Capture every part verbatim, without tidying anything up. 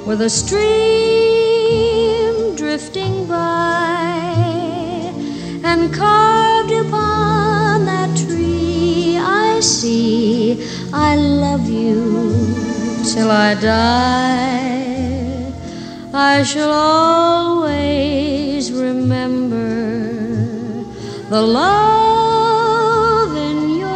with a stream drifting by, and carved upon that tree I see, I love you till I die. I shall always remember the love in your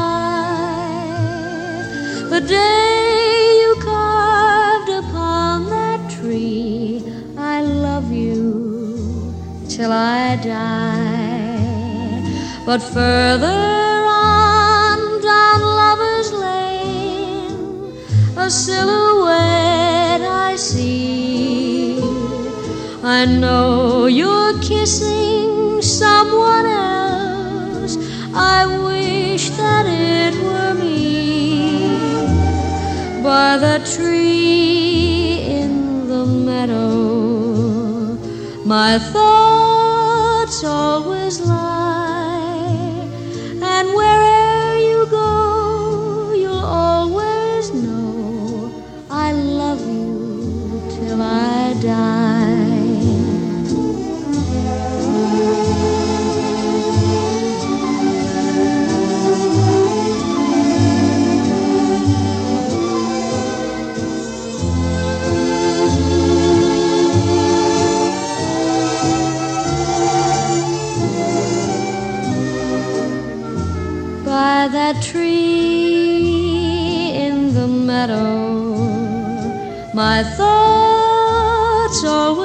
eye, the day you carved upon that tree. I love you till I die. But further on down Lover's Lane, a silhouette I see. I know you're kissing someone else. I wish that it were me. By the tree in the meadow, my thoughts always lie. And where'er you go, you'll always know I love you till I die. By that tree in the meadow, my thoughts always